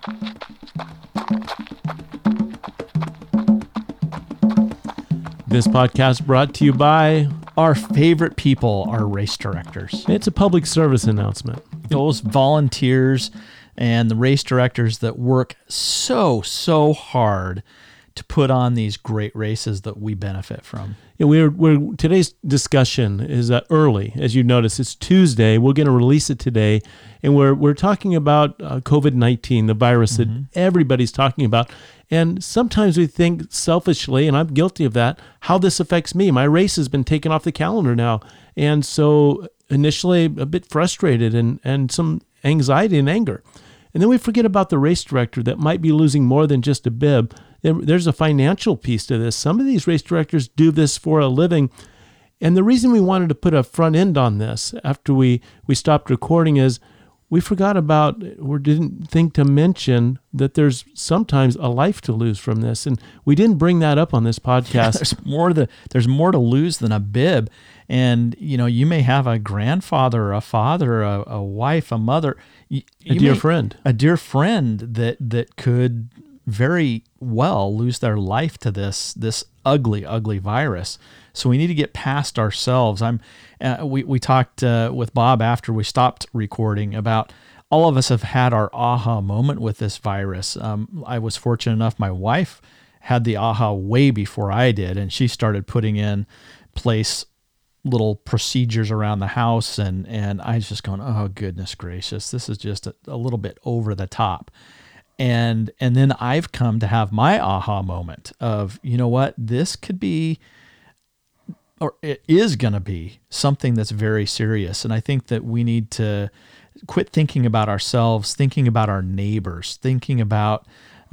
This podcast brought to you by our favorite people, our race directors. It's a public service announcement. Those volunteers and the race directors that work so hard to put on these great races that we benefit from. Yeah, today's discussion is early. As you notice, it's Tuesday. We're going to release it today, and we're talking about COVID-19, the virus that everybody's talking about. And sometimes we think selfishly, and I'm guilty of that, how this affects me. My race has been taken off the calendar now. And so initially a bit frustrated and some anxiety and anger. And then we forget about the race director that might be losing more than just a bib. There's a financial piece to this. Some of these race directors do this for a living. And the reason we wanted to put a front end on this after we stopped recording is we forgot about or didn't think to mention that there's sometimes a life to lose from this. And we didn't bring that up on this podcast. There's more to lose than a bib. And, you may have a grandfather, a father, a wife, a mother, a dear friend that could very well lose their life to this ugly virus. So we need to get past ourselves. We talked with Bob after we stopped recording about all of us have had our aha moment with this virus. I was fortunate enough, my wife had the aha way before I did, and she started putting in place little procedures around the house, and I was just going, oh, goodness gracious, this is just a little bit over the top. And then I've come to have my aha moment of, you know what, this could be, or it is going to be something that's very serious. And I think that we need to quit thinking about ourselves, thinking about our neighbors, thinking about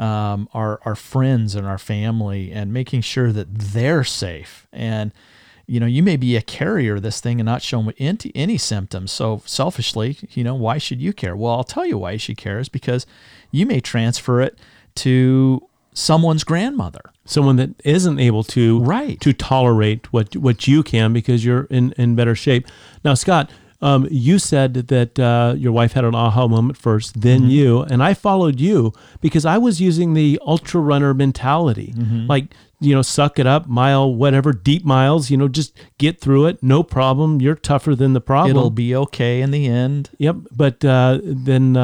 our friends and our family, and making sure that they're safe. And you may be a carrier of this thing and not show any symptoms. So selfishly, why should you care? Well, I'll tell you why you should care is because you may transfer it to someone's grandmother. Someone that isn't able to tolerate what you can because you're in better shape. Now, Scott, you said that your wife had an aha moment first, then you, and I followed you because I was using the ultra runner mentality. Like, suck it up, mile, whatever, deep miles, just get through it. No problem. You're tougher than the problem. It'll be okay in the end. Yep. But then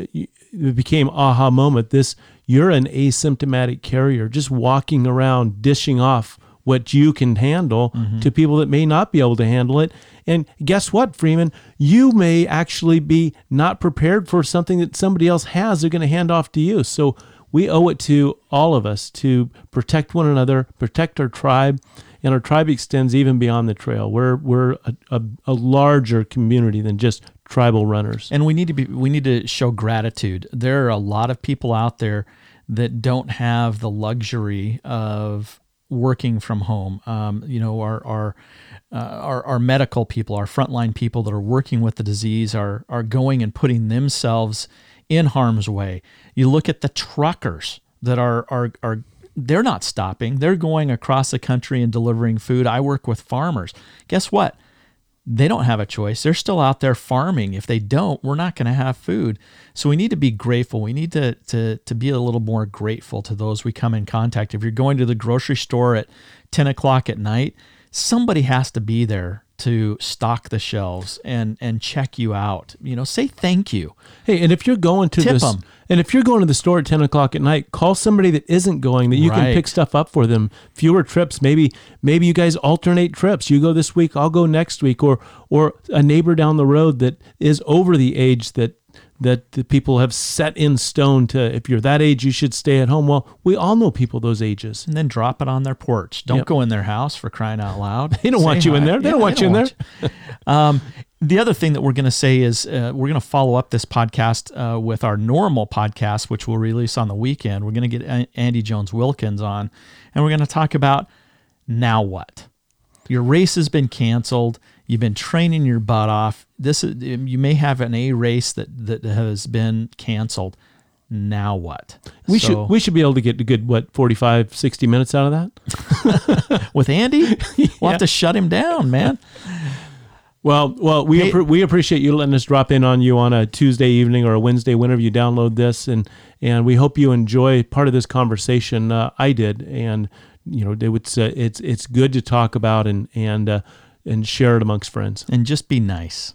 it became aha moment. You're an asymptomatic carrier, just walking around, dishing off what you can handle to people that may not be able to handle it. And guess what, Freeman? You may actually be not prepared for something that somebody else has. They're going to hand off to you. So we owe it to all of us to protect one another, protect our tribe, and our tribe extends even beyond the trail. We're a larger community than just tribal runners. And we need to show gratitude. There are a lot of people out there that don't have the luxury of working from home. Our medical people, our frontline people that are working with the disease are going and putting themselves in harm's way. You look at the truckers that are they're not stopping. They're going across the country and delivering food. I work with farmers. Guess what? They don't have a choice. They're still out there farming. If they don't, we're not going to have food. So we need to be grateful. We need to be a little more grateful to those we come in contact. If you're going to the grocery store at 10 o'clock at night, somebody has to be there to stock the shelves and check you out. Say thank you. Hey, and if you're going to the store at 10 o'clock at night, call somebody that isn't going, that you can pick stuff up for them. Fewer trips. Maybe you guys alternate trips. You go this week, I'll go next week, or a neighbor down the road that is over the age that the people have set in stone to, if you're that age, you should stay at home. Well, we all know people those ages. And then drop it on their porch. Don't go in their house, for crying out loud. They don't want you in there. They don't want you in there. The other thing that we're going to say is we're going to follow up this podcast with our normal podcast, which we'll release on the weekend. We're going to get Andy Jones-Wilkins on, and we're going to talk about now what? Your race has been canceled. You've been training your butt off. You may have an A race that has been canceled. Now what? We should be able to get a good 45, 60 minutes out of that with Andy. We'll have to shut him down, man. Well, we appreciate you letting us drop in on you on a Tuesday evening or a Wednesday, whenever you download this, and we hope you enjoy part of this conversation. I did, and it's good to talk about and share it amongst friends, and just be nice.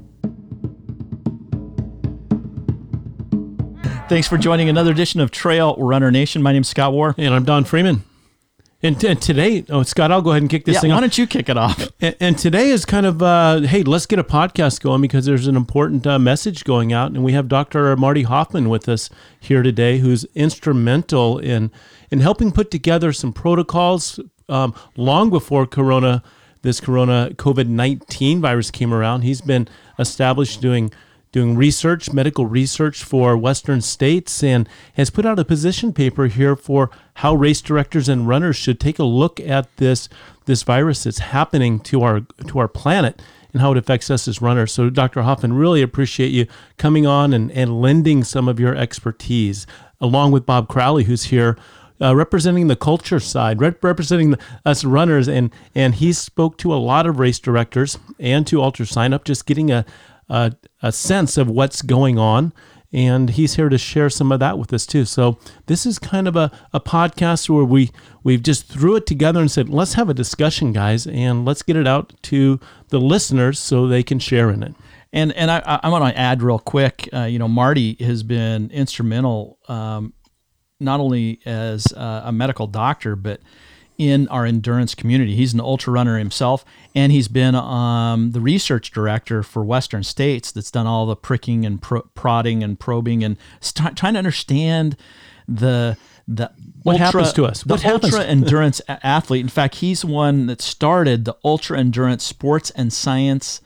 Thanks for joining another edition of Trail Runner Nation. My name's Scott Warr, and I'm Don Freeman. And today, Scott, I'll go ahead and kick this thing off. Why don't you kick it off? And today is kind of, hey, let's get a podcast going because there's an important message going out. And we have Dr. Marty Hoffman with us here today, who's instrumental in helping put together some protocols long before this COVID-19 virus came around. He's been established doing research, medical research for Western states, and has put out a position paper here for how race directors and runners should take a look at this virus that's happening to our planet and how it affects us as runners. So, Dr. Hoffman, really appreciate you coming on and lending some of your expertise, along with Bob Crowley, who's here representing the culture side, representing us runners, and he spoke to a lot of race directors and to Ultra Sign Up, just getting a sense of what's going on, and he's here to share some of that with us too. So this is kind of a podcast where we've just threw it together and said, let's have a discussion, guys, and let's get it out to the listeners so they can share in it. And I want to add real quick, Marty has been instrumental, not only as a medical doctor, but in our endurance community. He's an ultra runner himself, and he's been the research director for Western States that's done all the pricking and prodding and probing and trying to understand the what happens to us. The ultra endurance athlete. In fact, he's one that started the Ultra Endurance Sports Science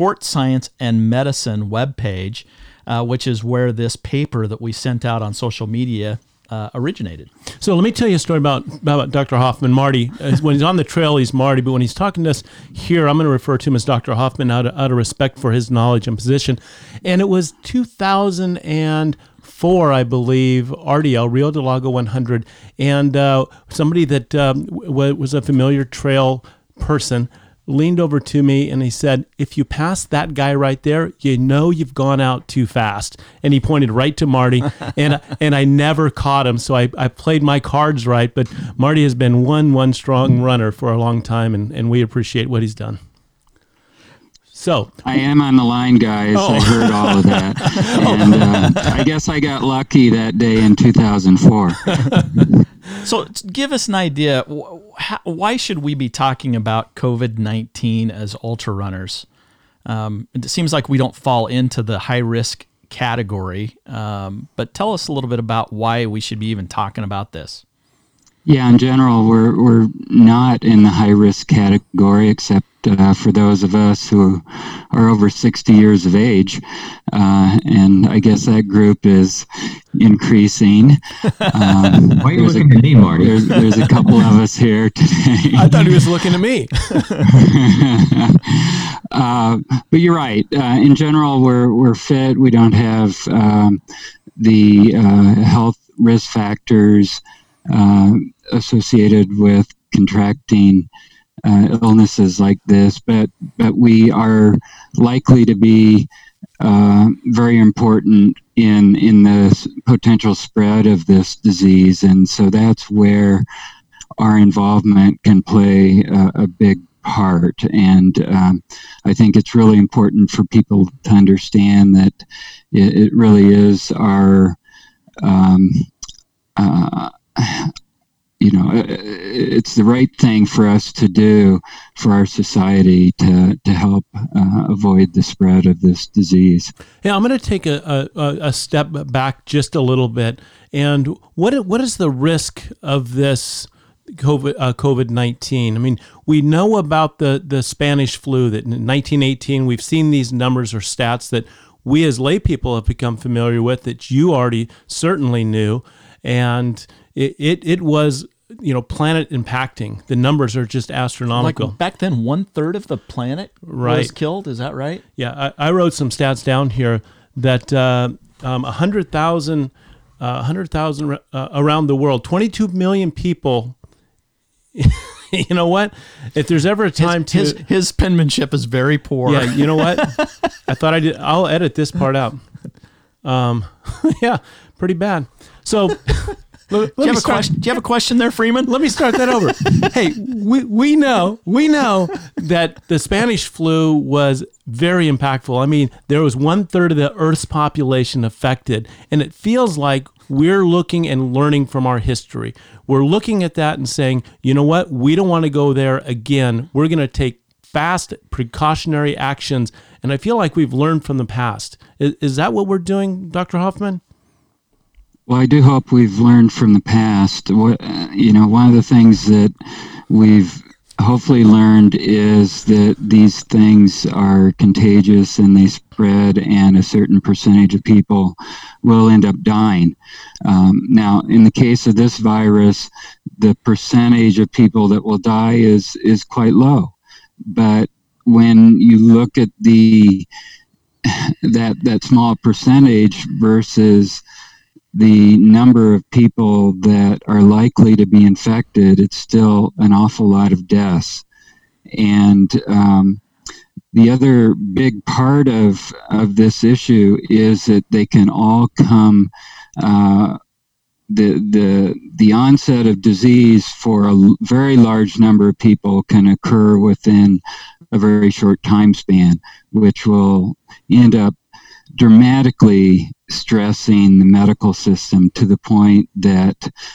and Medicine webpage, which is where this paper that we sent out on social media originated. So let me tell you a story about Dr. Hoffman. Marty, when he's on the trail, he's Marty, but when he's talking to us here, I'm going to refer to him as Dr. Hoffman out of respect for his knowledge and position. And it was 2004, I believe, RDL, Rio del Lago 100, and somebody that was a familiar trail person leaned over to me and he said, if you pass that guy right there, you've gone out too fast. And he pointed right to Marty, and I never caught him. So I played my cards right, but Marty has been one strong runner for a long time, and we appreciate what he's done. So I am on the line, guys. Oh. I heard all of that. And I guess I got lucky that day in 2004. So give us an idea. Why should we be talking about COVID-19 as ultra runners? It seems like we don't fall into the high risk category, but tell us a little bit about why we should be even talking about this. Yeah, in general, we're not in the high risk category, except for those of us who are over 60 years of age, and I guess that group is increasing. Why are you looking at me, Marty? There's a couple of us here today. I thought he was looking at me. But you're right. In general, we're fit. We don't have the health risk factors associated with contracting illnesses like this, but we are likely to be very important in the potential spread of this disease, and so that's where our involvement can play a big part. And I think it's really important for people to understand that it really is our it's the right thing for us to do for our society to help avoid the spread of this disease. Yeah, I'm going to take a step back just a little bit. And what is the risk of this COVID-19? I mean, we know about the Spanish flu that in 1918, we've seen these numbers or stats that we as lay people have become familiar with, that you already certainly knew. And it was, planet impacting. The numbers are just astronomical. Like back then, 1/3 of the planet was killed. Is that right? Yeah, I wrote some stats down here that 100,000 around the world, 22 million people You know what? If there's ever a time his penmanship is very poor. Yeah, you know what? I thought I did. I'll edit this part out. Yeah, pretty bad. So, do you have a question there, Freeman? Let me start that over. Hey, we know that the Spanish flu was very impactful. I mean, there was 1/3 of the Earth's population affected, and it feels like we're looking and learning from our history. We're looking at that and saying, you know what? We don't want to go there again. We're going to take fast precautionary actions, and I feel like we've learned from the past. Is that what we're doing, Dr. Hoffman? Well, I do hope we've learned from the past. One of the things that we've hopefully learned is that these things are contagious and they spread, and a certain percentage of people will end up dying. Now, in the case of this virus, the percentage of people that will die is quite low. But when you look at that small percentage versus the number of people that are likely to be infected, it's still an awful lot of deaths. And the other big part of this issue is that they can all come, the onset of disease for a very large number of people can occur within a very short time span, which will end up dramatically stressing the medical system to the point that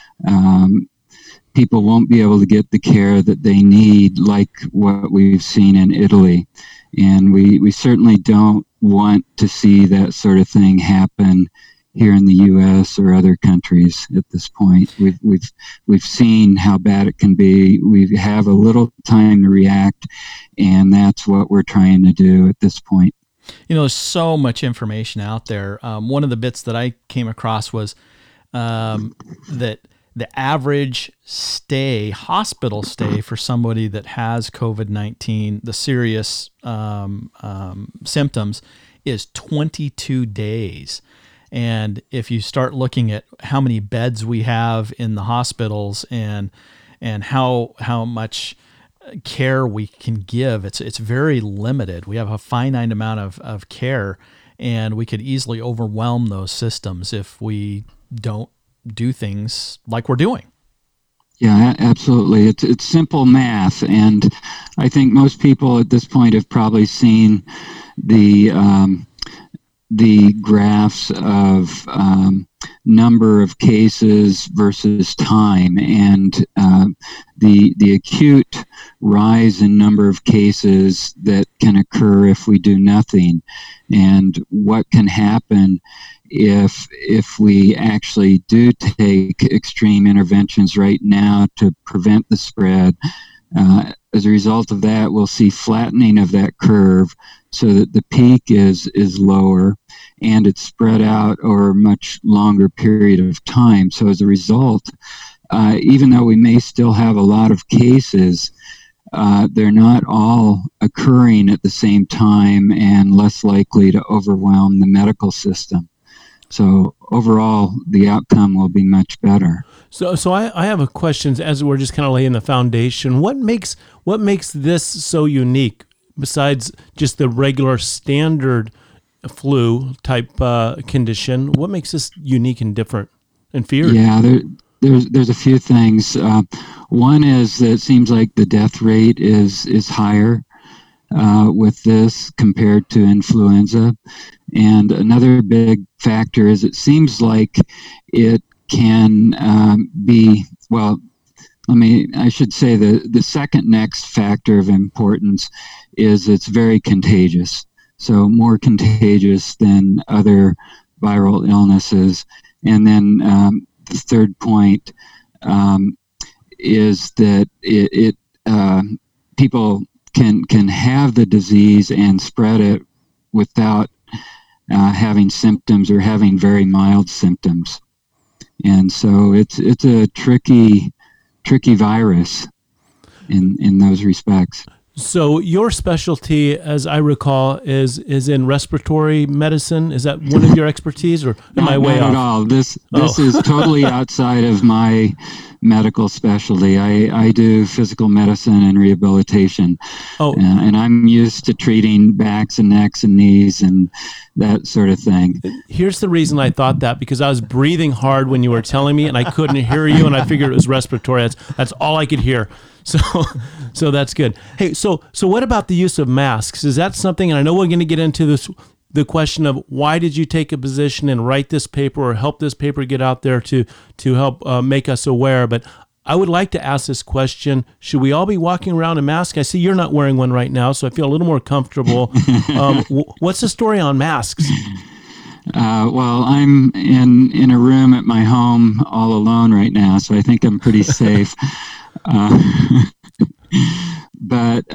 people won't be able to get the care that they need, like what we've seen in Italy. And we certainly don't want to see that sort of thing happen here in the U.S. or other countries at this point. We've seen how bad it can be. We have a little time to react, and that's what we're trying to do at this point. You know, there's so much information out there. One of the bits that I came across was that the average hospital stay for somebody that has COVID-19, the serious symptoms, is 22 days. And if you start looking at how many beds we have in the hospitals and how much care we can give, it's very limited. We have a finite amount of care, and we could easily overwhelm those systems if we don't do things like we're doing. Yeah, absolutely. It's simple math, and I think most people at this point have probably seen the graphs of number of cases versus time, and the acute rise in number of cases that can occur if we do nothing, and what can happen if we actually do take extreme interventions right now to prevent the spread. As a result of that, we'll see flattening of that curve so that the peak is lower and it's spread out over a much longer period of time. So as a result, even though we may still have a lot of cases, they're not all occurring at the same time and less likely to overwhelm the medical system. So overall, the outcome will be much better. So I have a question as we're just kind of laying the foundation. What makes this so unique besides just the regular standard flu type condition? What makes this unique and different and feared? Yeah, there's a few things. One is that it seems like the death rate is higher with this compared to influenza. And another big factor is it seems like it can be, well, I should say the second next factor of importance is it's very contagious. So more contagious than other viral illnesses. And then the third point is that it people can have the disease and spread it without having symptoms or having very mild symptoms. And so it's a tricky virus in those respects. So your specialty, as I recall, is in respiratory medicine. Is that one of your expertise, or am I way off? Not at all. This is totally outside of my medical specialty. I do physical medicine and rehabilitation. Oh, and I'm used to treating backs and necks and knees and that sort of thing. Here's the reason I thought that, because I was breathing hard when you were telling me and I couldn't hear you, and I figured it was respiratory. That's all I could hear. So that's good. Hey, so what about the use of masks? Is that something, and I know we're going to get into this, the question of why did you take a position and write this paper or help this paper get out there to help make us aware, but I would like to ask this question. Should we all be walking around in masks? I see you're not wearing one right now, so I feel a little more comfortable. What's the story on masks? Well, I'm in a room at my home all alone right now, so I think I'm pretty safe. But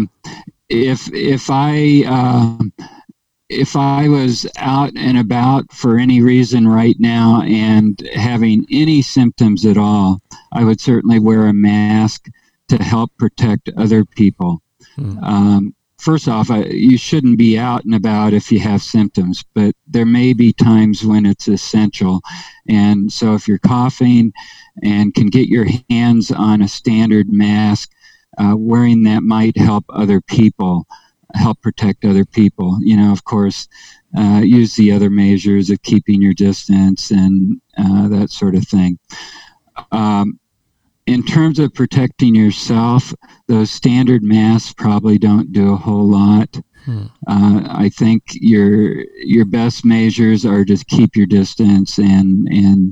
if I was out and about for any reason right now and having any symptoms at all, I would certainly wear a mask to help protect other people. First off, you shouldn't be out and about if you have symptoms, but there may be times when it's essential. And so if you're coughing and can get your hands on a standard mask, wearing that might help other people, help protect other people. Of course, use the other measures of keeping your distance and that sort of thing. In terms of protecting yourself, those standard masks probably don't do a whole lot. I think your best measures are just keep your distance and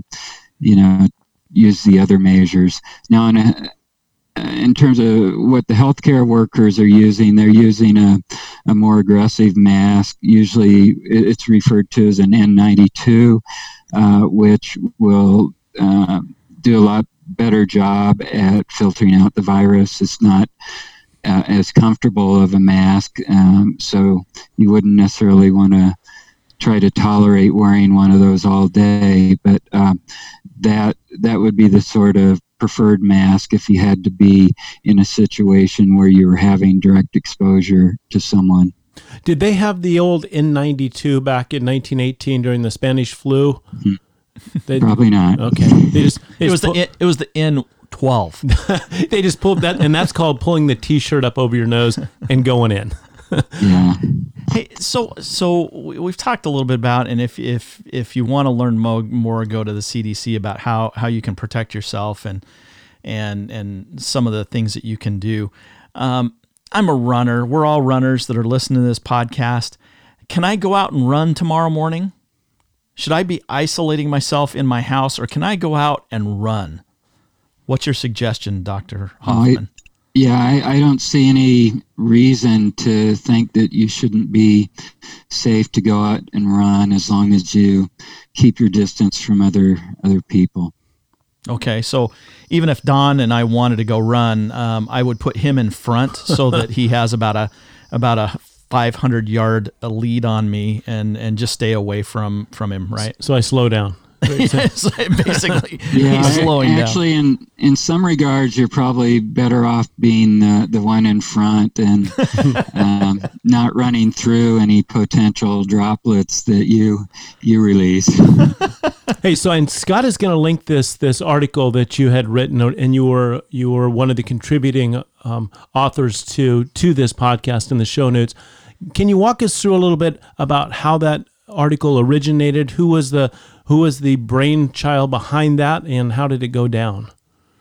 use the other measures. Now, in terms of what the healthcare workers are using, they're using a more aggressive mask. Usually it's referred to as an N92, which will do a lot better job at filtering out the virus. It's not as comfortable of a mask, so you wouldn't necessarily want to try to tolerate wearing one of those all day, but that would be the sort of preferred mask if you had to be in a situation where you were having direct exposure to someone. Did they have the old N92 back in 1918 during the Spanish flu? Probably not. Okay. It was the N12. They just pulled that, and that's called pulling the T-shirt up over your nose and going in. Yeah. Hey, so we've talked a little bit about, and if you want to learn more, go to the CDC about how you can protect yourself and some of the things that you can do. I'm a runner. We're all runners that are listening to this podcast. Can I go out and run tomorrow morning? Should I be isolating myself in my house, or can I go out and run? What's your suggestion, Dr. Hoffman? I don't see any reason to think that you shouldn't be safe to go out and run as long as you keep your distance from other people. Okay, so even if Don and I wanted to go run, I would put him in front so that he has about a 500-yard lead on me, and just stay away from him, right? So I slow down. Yes, basically, he's slowing down. Actually, in some regards, you're probably better off being the one in front and not running through any potential droplets that you release. Hey, so and Scott is going to link this article that you had written, and you were one of the contributing authors to this podcast in the show notes. Can you walk us through a little bit about how that article originated? Who was the brainchild behind that, and how did it go down?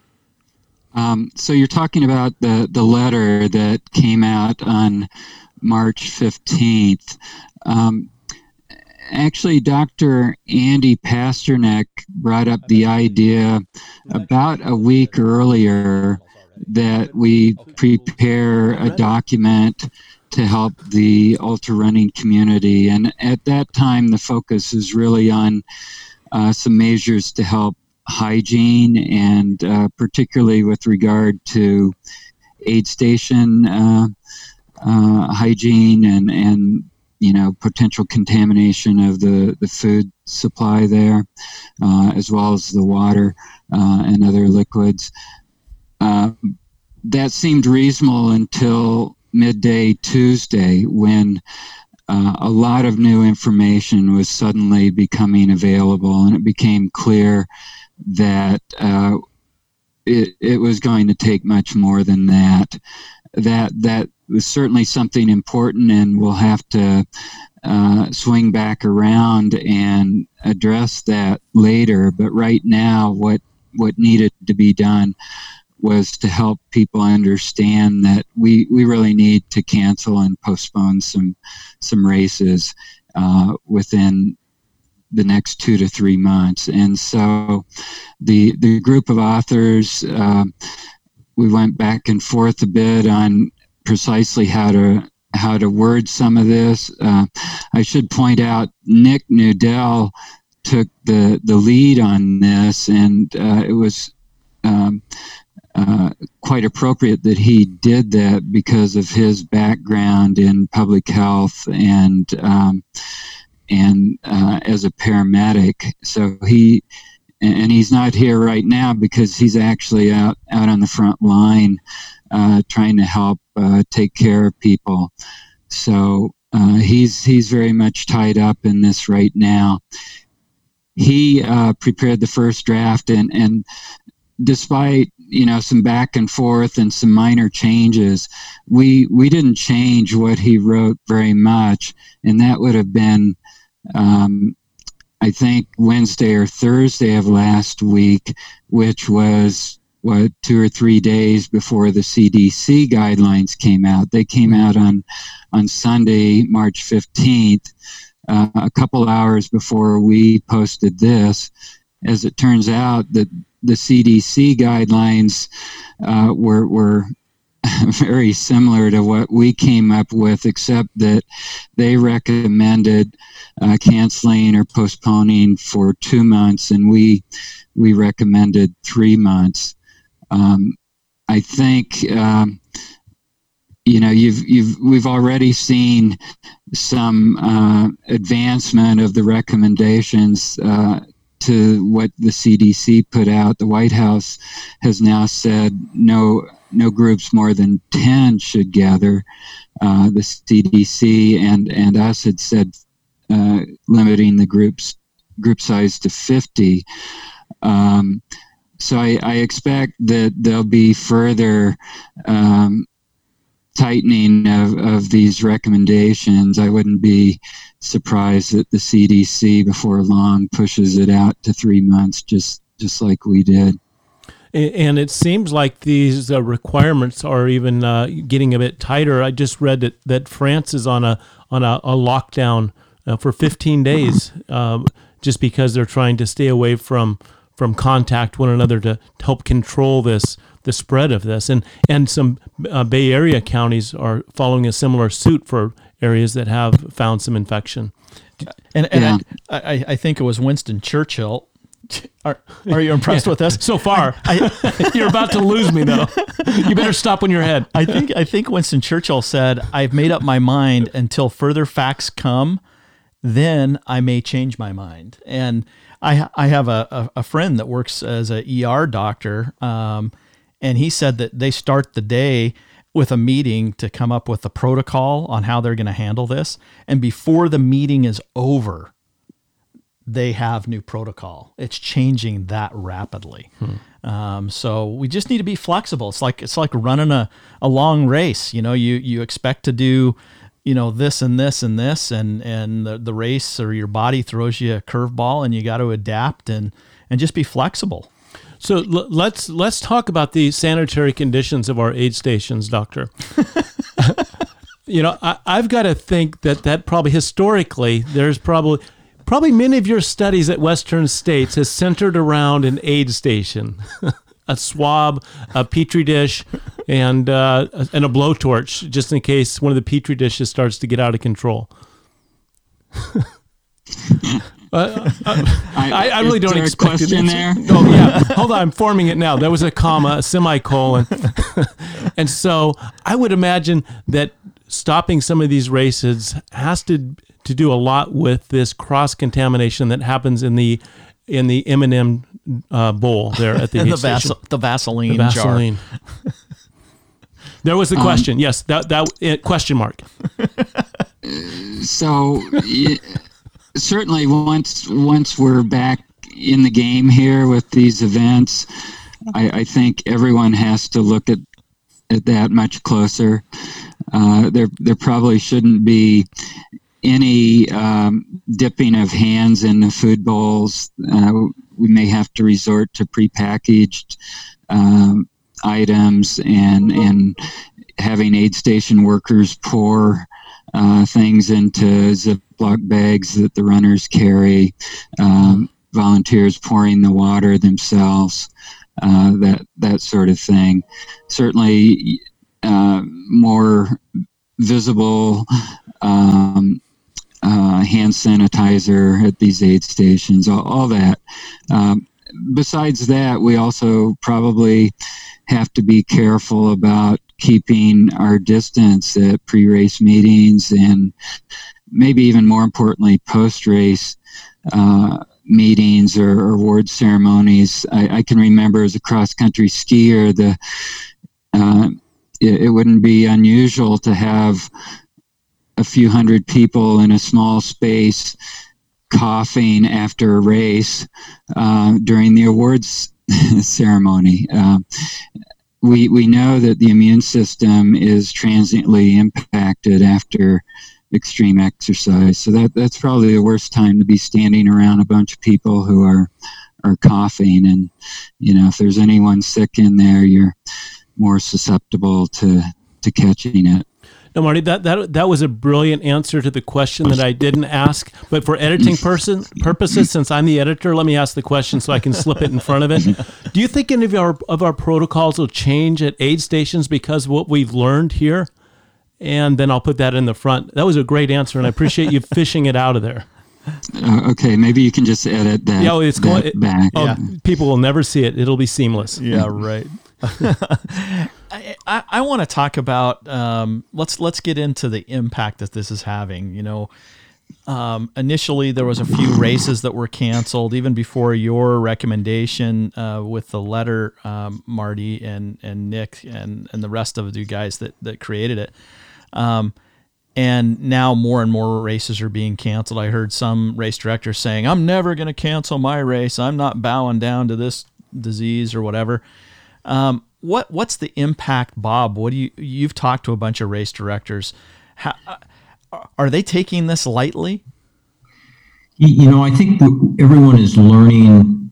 So you're talking about the letter that came out on March 15th. Actually, Dr. Andy Pasternak brought up the idea about a week earlier that we prepare a document to help the ultra running community. And at that time, the focus is really on some measures to help hygiene, and particularly with regard to aid station hygiene and potential contamination of the food supply there, as well as the water and other liquids. That seemed reasonable until midday Tuesday, when a lot of new information was suddenly becoming available, and it became clear that it was going to take much more than that. That was certainly something important, and we'll have to swing back around and address that later. But right now, what needed to be done was to help people understand that we really need to cancel and postpone some races within the next 2 to 3 months. And so the group of authors, we went back and forth a bit on precisely how to word some of this. I should point out Nick Nudell took the lead on this, and it was quite appropriate that he did that because of his background in public health and as a paramedic. So he's not here right now because he's actually out on the front line trying to help take care of people. So he's very much tied up in this right now. He prepared the first draft, and despite some back and forth and some minor changes, we didn't change what he wrote very much, and that would have been I think Wednesday or Thursday of last week, which was 2 or 3 days before the CDC guidelines came out. They came out on Sunday, March 15th, a couple hours before we posted this. As it turns out, the CDC guidelines were very similar to what we came up with, except that they recommended canceling or postponing for 2 months, and we recommended 3 months. I think we've already seen some advancement of the recommendations to what the CDC put out. The White House has now said no groups more than 10 should gather. The CDC and us had said limiting the group size to 50. So I expect that there'll be further tightening of these recommendations. I wouldn't be surprised that the CDC before long pushes it out to 3 months, just like we did. And it seems like these requirements are even getting a bit tighter. I just read that France is on a lockdown for 15 days, just because they're trying to stay away from contact one another to help control the spread of this. And some Bay Area counties are following a similar suit for areas that have found some infection. And yeah. I think it was Winston Churchill. Are you impressed with this? So far, you're about to lose me, though. You better stop on your head. I think Winston Churchill said, "I've made up my mind until further facts come, then I may change my mind." And I have a friend that works as a ER doctor, and he said that they start the day with a meeting to come up with a protocol on how they're going to handle this, and before the meeting is over, they have new protocol. It's changing that rapidly. So we just need to be flexible. It's like running a long race. You expect to do, this and this and this, and the race or your body throws you a curveball, and you got to adapt and just be flexible. So let's talk about the sanitary conditions of our aid stations, Doctor. I've got to think that probably historically there's probably many of your studies at Western States has centered around an aid station, a swab, a petri dish, and a blowtorch, just in case one of the petri dishes starts to get out of control. I really don't expect a question there. Oh yeah, hold on, I'm forming it now. There was a comma, a semicolon, and so I would imagine that stopping some of these races has to do a lot with this cross-contamination that happens in the M&M bowl there at the aid station. The Vaseline jar. There was the question. Yes, that question mark. So certainly once we're back in the game here with these events, I think everyone has to look at that much closer. There probably shouldn't be any dipping of hands in the food bowls. We may have to resort to prepackaged items and having aid station workers pour things into Ziploc bags that the runners carry, volunteers pouring the water themselves, that sort of thing. Certainly more visible hand sanitizer at these aid stations, all that. Besides that, we also probably have to be careful about keeping our distance at pre-race meetings and maybe even more importantly, post-race meetings or award ceremonies. I can remember as a cross-country skier, it wouldn't be unusual to have a few hundred people in a small space coughing after a race during the awards ceremony. We know that the immune system is transiently impacted after extreme exercise. So that's probably the worst time to be standing around a bunch of people who are coughing. And, if there's anyone sick in there, you're more susceptible to catching it. No, Marty, that was a brilliant answer to the question that I didn't ask. But for editing purposes, since I'm the editor, let me ask the question so I can slip it in front of it. Do you think any of our protocols will change at aid stations because of what we've learned here? And then I'll put that in the front. That was a great answer, and I appreciate you fishing it out of there. Okay, maybe you can just edit that. Yeah, it's going back. Yeah. People will never see it. It'll be seamless. Yeah, right. I want to talk about let's get into the impact that this is having. Initially there was a few races that were canceled even before your recommendation with the letter, Marty and Nick and the rest of you guys that created it. And now more and more races are being canceled. I heard some race directors saying, "I'm never going to cancel my race. I'm not bowing down to this disease or whatever." What's the impact, Bob? You've talked to a bunch of race directors. How, are they taking this lightly? I think everyone is learning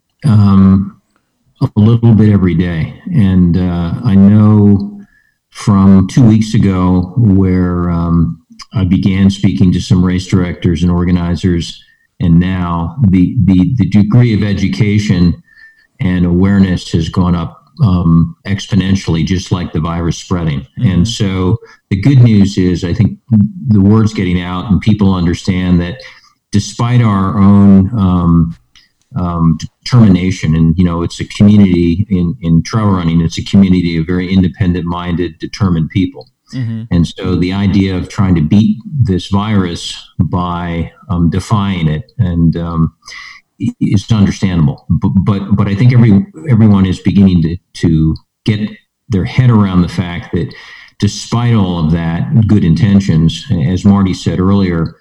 a little bit every day. And I know from 2 weeks ago where I began speaking to some race directors and organizers, and now the degree of education and awareness has gone up exponentially, just like the virus spreading. Mm-hmm. And so the good news is I think the word's getting out and people understand that despite our own determination, and it's a community in trail running, it's a community of very independent-minded, determined people. Mm-hmm. And so the idea of trying to beat this virus by defying it and is understandable, but I think everyone is beginning to get their head around the fact that despite all of that good intentions, as Marty said earlier,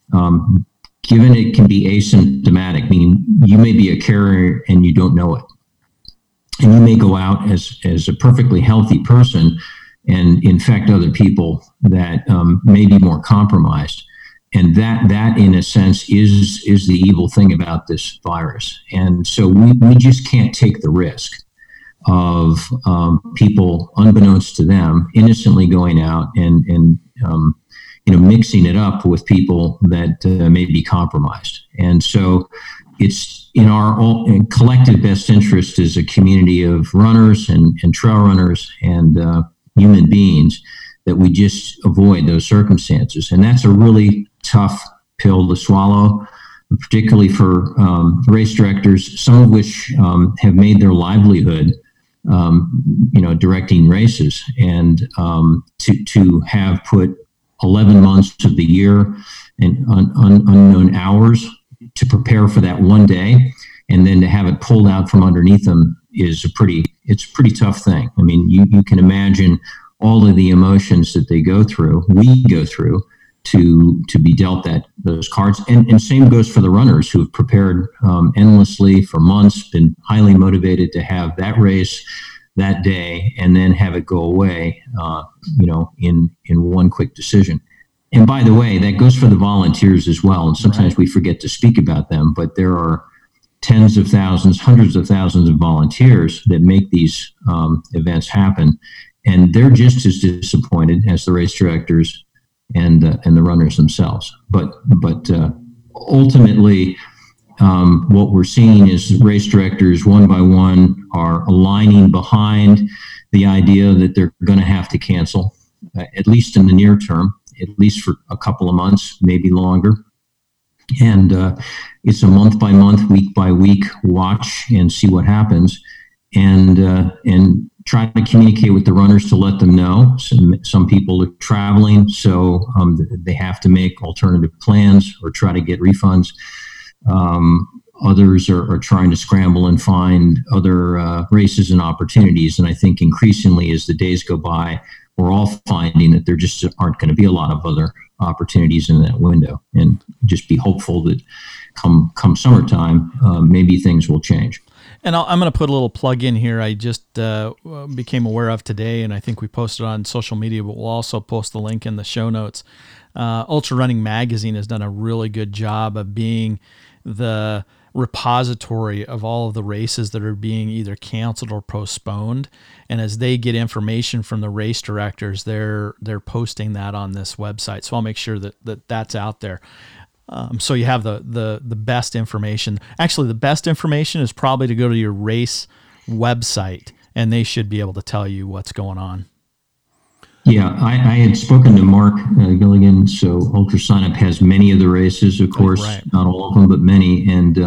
given it can be asymptomatic, meaning you may be a carrier and you don't know it, and you may go out as a perfectly healthy person and infect other people that may be more compromised. And that in a sense is the evil thing about this virus. And so we just can't take the risk of people, unbeknownst to them, innocently going out and mixing it up with people that may be compromised. And so it's in our collective best interest as a community of runners and trail runners and human beings that we just avoid those circumstances. And that's a really tough pill to swallow, particularly for race directors, some of which have made their livelihood, directing races, and to have put 11 months of the year and unknown hours to prepare for that one day, and then to have it pulled out from underneath them it's a pretty tough thing. I mean, you can imagine all of the emotions that we go through to be dealt those cards. And same goes for the runners who have prepared endlessly for months, been highly motivated to have that race that day and then have it go away, in one quick decision. And by the way, that goes for the volunteers as well. And sometimes we forget to speak about them, but there are tens of thousands, hundreds of thousands of volunteers that make these events happen. And they're just as disappointed as the race directors and the runners themselves. But ultimately, what we're seeing is race directors one by one are aligning behind the idea that they're going to have to cancel, at least in the near term, at least for a couple of months, maybe longer. And it's a month by month, week by week watch and see what happens, and try to communicate with the runners to let them know. Some people are traveling, so they have to make alternative plans or try to get refunds. Others are trying to scramble and find other races and opportunities. And I think increasingly as the days go by, we're all finding that there just aren't going to be a lot of other opportunities in that window. And just be hopeful that come summertime, maybe things will change. And I'm going to put a little plug in here. I just became aware of today, and I think we posted on social media, but we'll also post the link in the show notes. Ultra Running Magazine has done a really good job of being the repository of all of the races that are being either canceled or postponed. And as they get information from the race directors, they're posting that on this website. So I'll make sure that that's out there. So you have the best information. Actually, the best information is probably to go to your race website, and they should be able to tell you what's going on. Yeah, I had spoken to Mark Gilligan. So Ultra Signup has many of the races, of course, not all of them, but many. And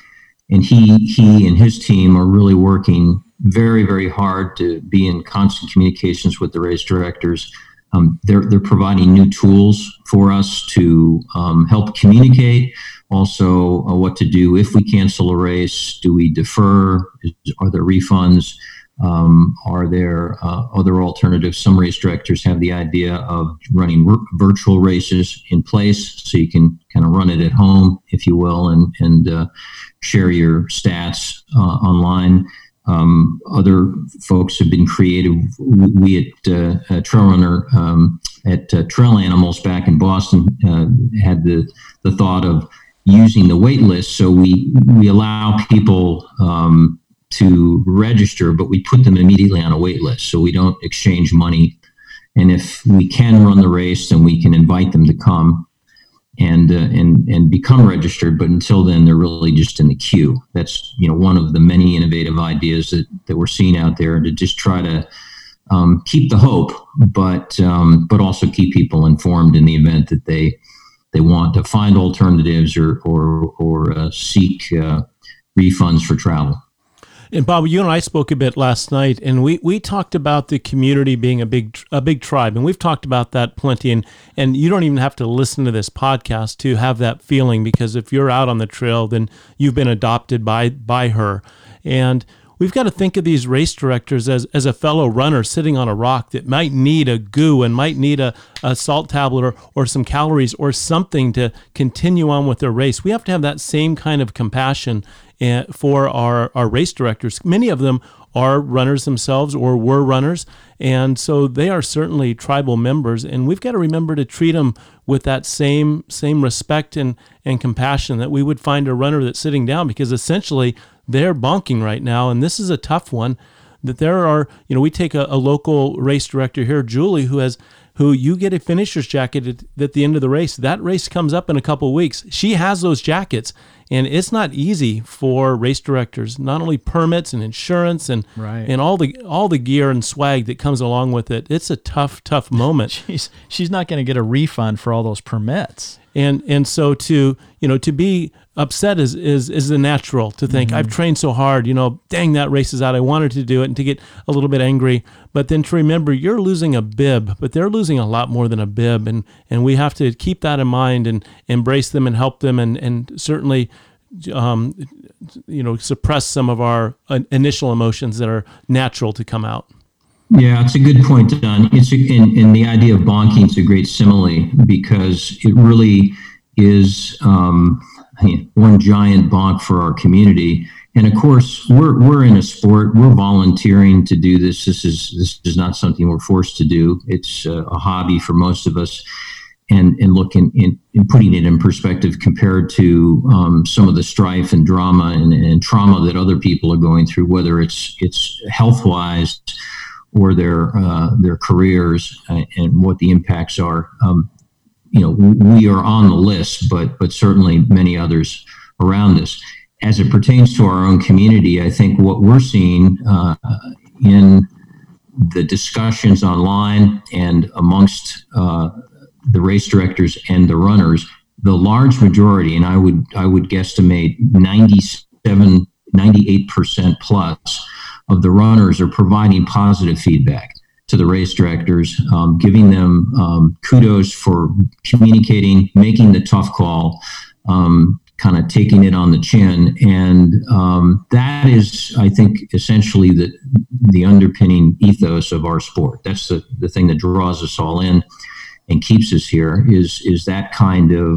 he and his team are really working very, very hard to be in constant communications with the race directors. They're providing new tools for us to help communicate. Also, what to do if we cancel a race. Do we defer? Are there refunds? Are there other alternatives? Some race directors have the idea of running virtual races in place, so you can kind of run it at home, if you will, and share your stats online. Other folks have been creative. We at Trail Runner at Trail Animals back in Boston had the thought of using the wait list. So we allow people to register, but we put them immediately on a wait list, so we don't exchange money. And if we can run the race, then we can invite them to come and become registered. But until then, they're really just in the queue. That's one of the many innovative ideas that we're seeing out there, to just try to keep the hope, but also keep people informed in the event that they want to find alternatives or seek refunds for travel. And Bob, you and I spoke a bit last night, and we talked about the community being a big tribe, and we've talked about that plenty. And you don't even have to listen to this podcast to have that feeling, because if you're out on the trail, then you've been adopted by her. And we've got to think of these race directors as a fellow runner sitting on a rock that might need a GU and might need a salt tablet or some calories or something to continue on with their race. We have to have that same kind of compassion for our race directors. Many of them are runners themselves or were runners, and so they are certainly tribal members, and we've got to remember to treat them with that same respect and compassion that we would find a runner that's sitting down, because essentially they're bonking right now, and this is a tough one. That there are, we take a local race director here, Julie, who you get a finisher's jacket at the end of the race. That race comes up in a couple of weeks. She has those jackets, and it's not easy for race directors. Not only permits and insurance and all the gear and swag that comes along with it. It's a tough moment. She's not going to get a refund for all those permits. And so to be upset is the natural, to think, I've trained so hard, dang, that race is out. I wanted to do it, and to get a little bit angry. But then to remember, you're losing a bib, but they're losing a lot more than a bib. And we have to keep that in mind and embrace them and help them and certainly, suppress some of our initial emotions that are natural to come out. Yeah, it's a good point, Don. And the idea of bonking is a great simile because it really is one giant bonk for our community. And of course, we're in a sport. We're volunteering to do this. This is not something we're forced to do. It's a hobby for most of us. And looking in putting it in perspective compared to some of the strife and drama and trauma that other people are going through, whether it's health wise or their careers and what the impacts are. We are on the list, but certainly many others around us. As it pertains to our own community, I think what we're seeing in the discussions online and amongst the race directors and the runners, the large majority, and I would guesstimate 98% plus of the runners are providing positive feedback to the race directors, giving them kudos for communicating, making the tough call, kind of taking it on the chin. And that is, I think, essentially the underpinning ethos of our sport. That's the thing that draws us all in and keeps us here is that kind of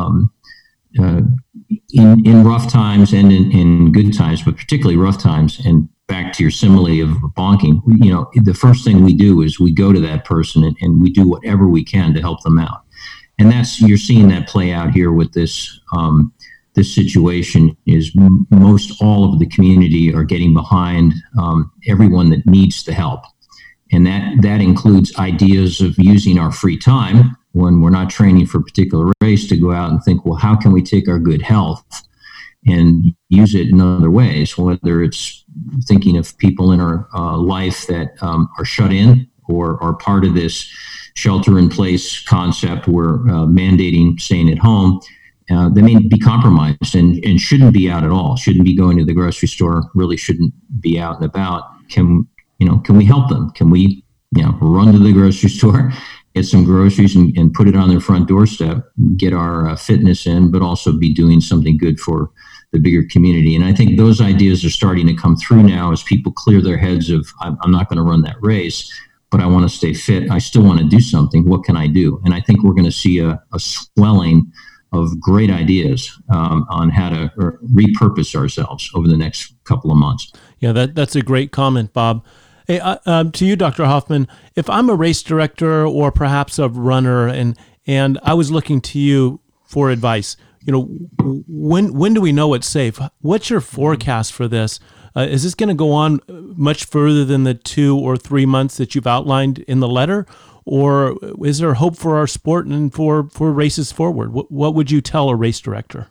in rough times and in good times, but particularly rough times. And back to your simile of bonking, the first thing we do is we go to that person and we do whatever we can to help them out. And you're seeing that play out here with this situation is most all of the community are getting behind everyone that needs the help. And that includes ideas of using our free time when we're not training for a particular race to go out and think, well, how can we take our good health and use it in other ways, whether it's thinking of people in our life that are shut in or are part of this shelter-in-place concept. We're mandating staying at home. They may be compromised and shouldn't be out at all, shouldn't be going to the grocery store, really shouldn't be out and about. Can we help them? Can we, run to the grocery store, get some groceries and put it on their front doorstep, get our fitness in, but also be doing something good for the bigger community. And I think those ideas are starting to come through now as people clear their heads of, I'm not going to run that race, but I want to stay fit. I still want to do something. What can I do? And I think we're going to see a swelling of great ideas on how to repurpose ourselves over the next couple of months. Yeah, that's a great comment, Bob. Hey, to you, Dr. Hoffman, if I'm a race director or perhaps a runner and I was looking to you for advice, when do we know it's safe? What's your forecast for this? Is this going to go on much further than the 2 or 3 months that you've outlined in the letter? Or is there hope for our sport and for races forward? What would you tell a race director?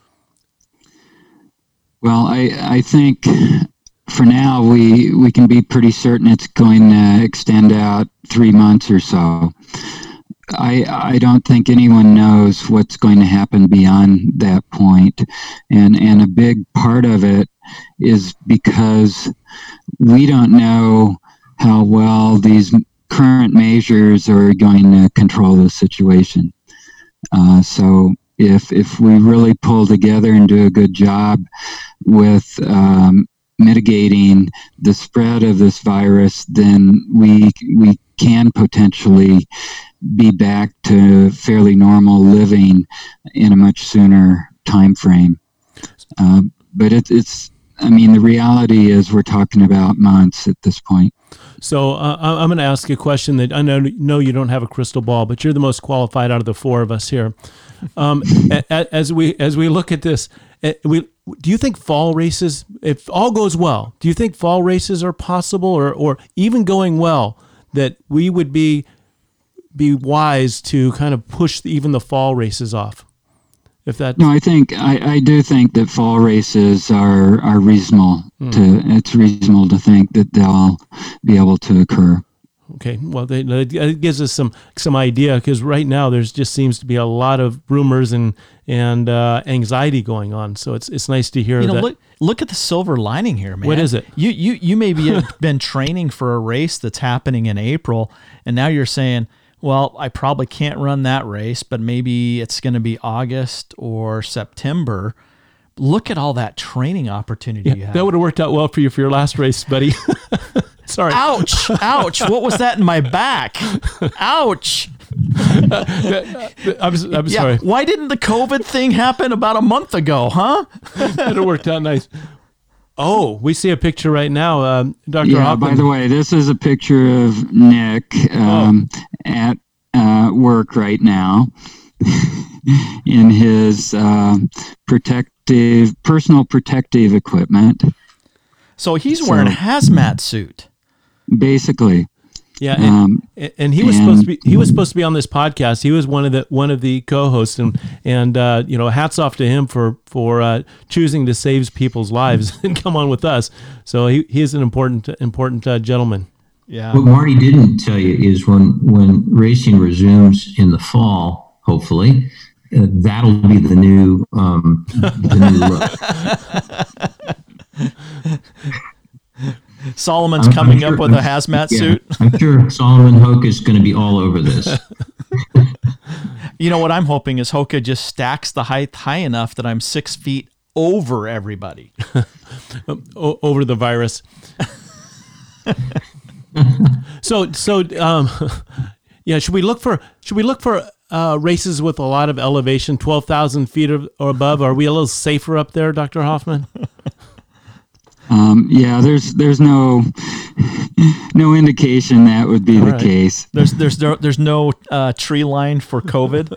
Well, I think for now we can be pretty certain it's going to extend out 3 months or so. I don't think anyone knows what's going to happen beyond that point. And a big part of it is because we don't know how well these current measures are going to control the situation. So if we really pull together and do a good job with mitigating the spread of this virus, then we can potentially be back to fairly normal living in a much sooner time frame. But the reality is we're talking about months at this point. So I'm going to ask you a question that I know you don't have a crystal ball, but you're the most qualified out of the 4 of us here. As we look at this, do you think fall races, if all goes well, do you think fall races are possible, or even going well, that we would be wise to kind of push even the fall races off? No, I do think that fall races are reasonable. It's reasonable to think that they'll be able to occur. Okay, well, it gives us some idea, because right now there just seems to be a lot of rumors and anxiety going on. So it's nice to hear that. Look at the silver lining here, man. What is it? You maybe have been training for a race that's happening in April, and now you're saying, well, I probably can't run that race, but maybe it's going to be August or September. Look at all that training opportunity you have. That would have worked out well for you for your last race, buddy. Sorry. Ouch. Ouch. What was that in my back? Ouch. I'm sorry. Why didn't the COVID thing happen about a month ago, huh? It worked out nice. Oh, we see a picture right now. Dr. Yeah, Hoffman. by the way, this is a picture of Nick at work right now in his personal protective equipment. So he's wearing a hazmat suit. Basically. Yeah, and he was supposed to be on this podcast. He was one of the co-hosts, and hats off to him for choosing to save people's lives and come on with us. So he is an important gentleman. Yeah. What Marty didn't tell you is when racing resumes in the fall, hopefully, that'll be the new look. Solomon's coming up with a hazmat suit. I'm sure Solomon Hoke is going to be all over this. You know what I'm hoping is Hoka just stacks the height high enough that I'm 6 feet over everybody. Over the virus. So yeah, should we look for races with a lot of elevation, 12,000 feet or above? Are we a little safer up there, Dr. Hoffman? Yeah, there's no indication that would be the case. There's no tree line for COVID.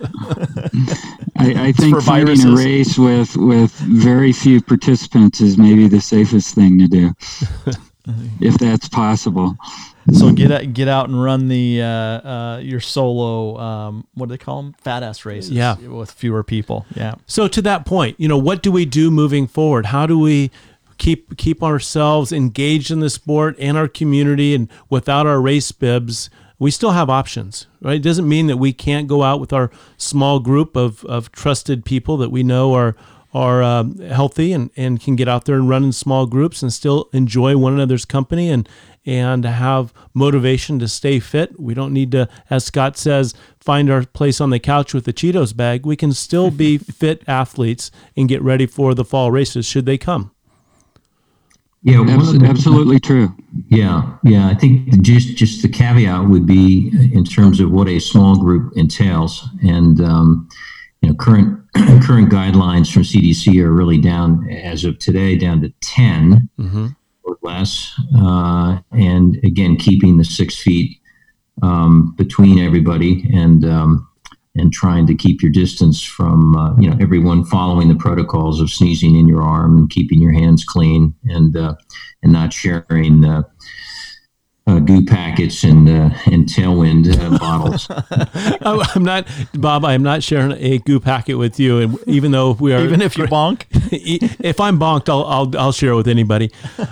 I think finding a race with very few participants is maybe the safest thing to do, if that's possible. So get out and run the your solo what do they call them? Fat ass races. Yeah, with fewer people. Yeah. So to that point, what do we do moving forward? How do we keep ourselves engaged in the sport and our community, and without our race bibs, we still have options, right? It doesn't mean that we can't go out with our small group of trusted people that we know are healthy and can get out there and run in small groups and still enjoy one another's company and have motivation to stay fit. We don't need to, as Scott says, find our place on the couch with the Cheetos bag. We can still be fit athletes and get ready for the fall races should they come. Yeah, absolutely true. Yeah. I think just the caveat would be in terms of what a small group entails, and current guidelines from CDC are really down as of today down to 10 or less, and again keeping the 6 feet between everybody, and trying to keep your distance from everyone following the protocols of sneezing in your arm and keeping your hands clean, and not sharing goo packets and Tailwind bottles. I'm not, Bob. I'm not sharing a goo packet with you, and even though we are, even if you bonk, if I'm bonked, I'll share it with anybody.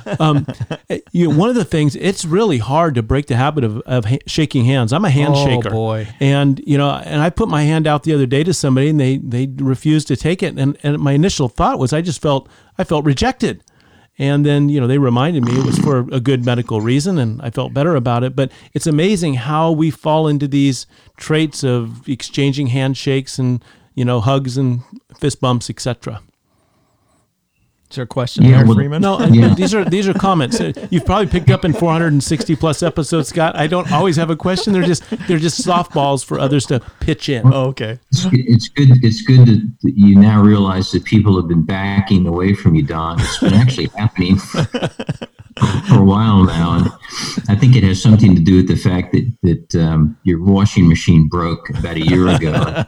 One of the things, it's really hard to break the habit of shaking hands. I'm a handshaker. Oh boy! And I put my hand out the other day to somebody, and they refused to take it, and my initial thought was I felt rejected. And then, they reminded me it was for a good medical reason, and I felt better about it. But it's amazing how we fall into these traits of exchanging handshakes and, hugs and fist bumps, etc. Is there a question there, Freeman? No, these are comments. You've probably picked up in 460 plus episodes, Scott. I don't always have a question. They're just softballs for others to pitch in. Oh, okay. It's good that you now realize that people have been backing away from you, Don. It's been actually happening for a while now, and I think it has something to do with the fact that your washing machine broke about a year ago.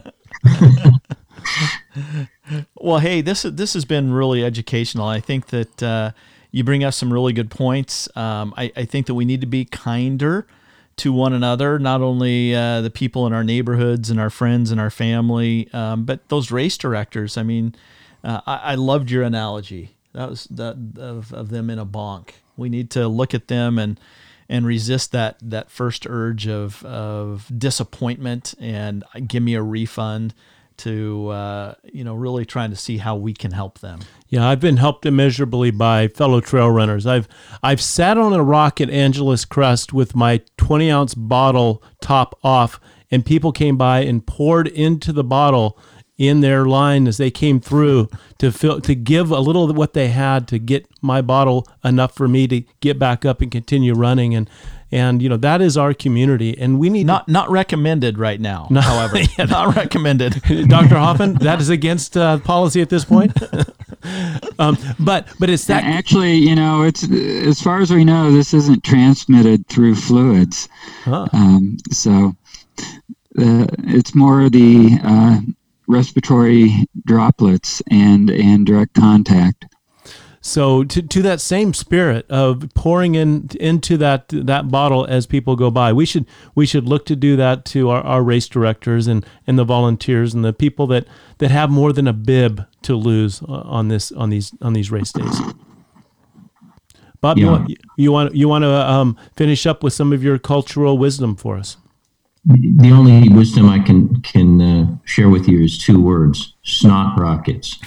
Well, hey, this has been really educational. I think that you bring up some really good points. I think that we need to be kinder to one another, not only the people in our neighborhoods and our friends and our family, but those race directors. I mean, I loved your analogy. That was of them in a bonk. We need to look at them and resist that first urge of disappointment and give me a refund, to really trying to see how we can help them. Yeah, I've been helped immeasurably by fellow trail runners. I've sat on a rock at Angeles Crest with my 20-ounce bottle top off, and people came by and poured into the bottle in their line as they came through to give a little of what they had to get my bottle enough for me to get back up and continue running. And that is our community, and we need not recommended right now. However, not recommended. Dr. Hoffman, that is against policy at this point. But it's that actually, it's as far as we know, this isn't transmitted through fluids. Huh. So it's more the respiratory droplets and direct contact. So to that same spirit of pouring into that bottle as people go by, we should look to do that to our race directors and the volunteers and the people that have more than a bib to lose on these race days. Bob, Yeah. you want to finish up with some of your cultural wisdom for us? The only wisdom I can share with you is 2 words: snot rockets.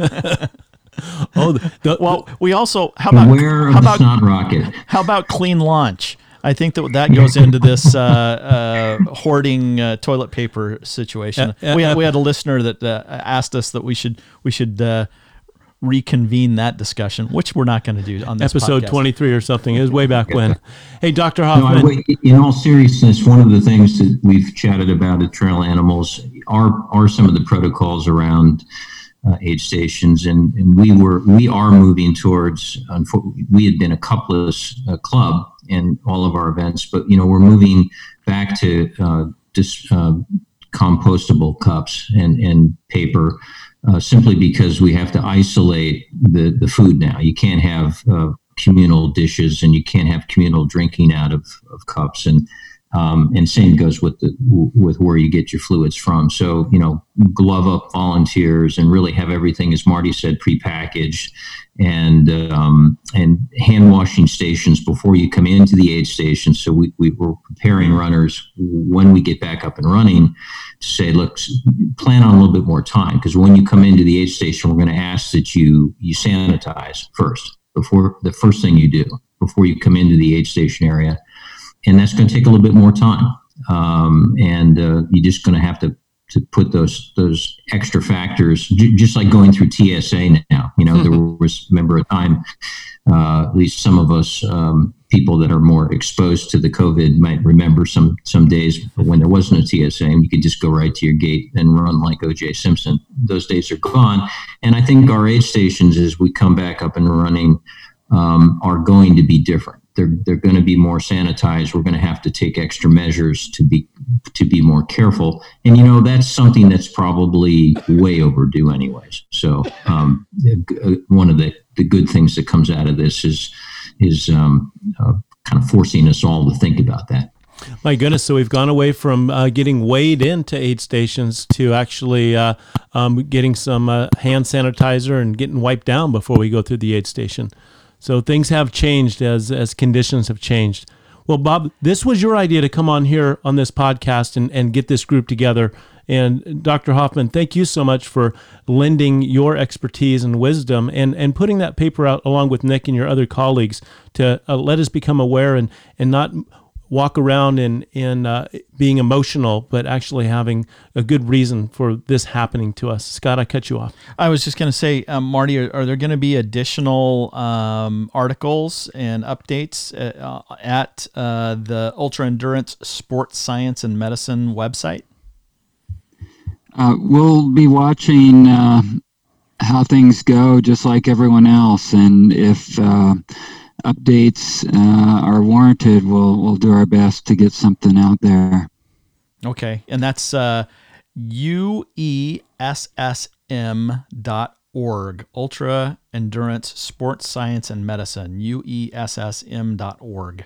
Well, we also Beware of the snot rocket. How about clean lunch? I think that goes into this hoarding toilet paper situation. We had a listener that asked us that we should reconvene that discussion, which we're not going to do on this episode podcast. 23 or something. It was way back when. Hey, Dr. Hoffman. No, in all seriousness, one of the things that we've chatted about at Trail Animals are some of the protocols around aid stations, and we are moving towards. We had been a cupless club in all of our events, but we're moving back to compostable cups and paper, simply because we have to isolate the food now. You can't have communal dishes, and you can't have communal drinking out of cups, and same goes with where you get your fluids from. So, glove up volunteers and really have everything, as Marty said, prepackaged, and hand washing stations before you come into the aid station. So we were preparing runners when we get back up and running to say, look, plan on a little bit more time, because when you come into the aid station, we're going to ask that you sanitize first, before the first thing you do before you come into the aid station area. And that's going to take a little bit more time. You're just going to have to put those extra factors, just like going through TSA now. There was, remember, a time, at least some of us people that are more exposed to the COVID might remember some days when there wasn't a TSA and you could just go right to your gate and run like O.J. Simpson. Those days are gone. And I think our aid stations, as we come back up and running, are going to be different. They're going to be more sanitized. We're going to have to take extra measures to be more careful. And that's something that's probably way overdue anyways. So one of the good things that comes out of this is kind of forcing us all to think about that. My goodness. So we've gone away from getting weighed into aid stations to actually getting some hand sanitizer and getting wiped down before we go through the aid station. So things have changed as conditions have changed. Well, Bob, this was your idea to come on here on this podcast and get this group together. And Dr. Hoffman, thank you so much for lending your expertise and wisdom and putting that paper out along with Nick and your other colleagues to let us become aware and not walk around in being emotional, but actually having a good reason for this happening to us. Scott, I cut you off. I was just going to say, Marty, are there going to be additional articles and updates at the Ultra Endurance Sports Science and Medicine website? We'll be watching how things go, just like everyone else, and if updates are warranted, we'll do our best to get something out there. Okay, and that's UESSM.org, Ultra Endurance Sports Science and Medicine, UESSM.org.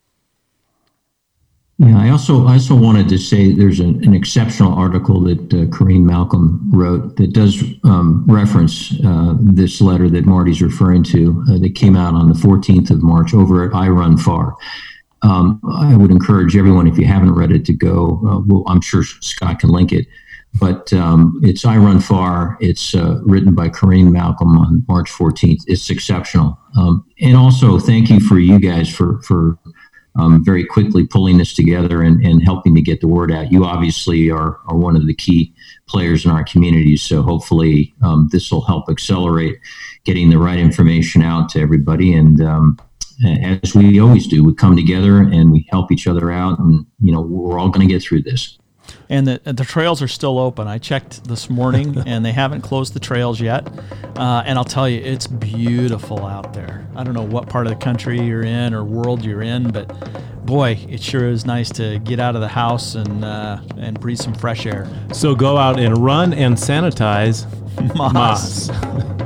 Yeah, I also wanted to say there's an exceptional article that Corrine Malcolm wrote that does reference this letter that Marty's referring to that came out on the 14th of March over at iRunFar. I would encourage everyone, if you haven't read it, to go. I'm sure Scott can link it, but it's iRunFar. It's written by Corrine Malcolm on March 14th. It's exceptional. And also, thank you for you guys for very quickly pulling this together and helping to get the word out. You obviously are one of the key players in our community, so hopefully this will help accelerate getting the right information out to everybody. And as we always do, we come together and we help each other out, and we're all going to get through this. And the trails are still open. I checked this morning, and they haven't closed the trails yet. And I'll tell you, it's beautiful out there. I don't know what part of the country you're in or world you're in, but boy, it sure is nice to get out of the house and breathe some fresh air. So go out and run and sanitize. Moss.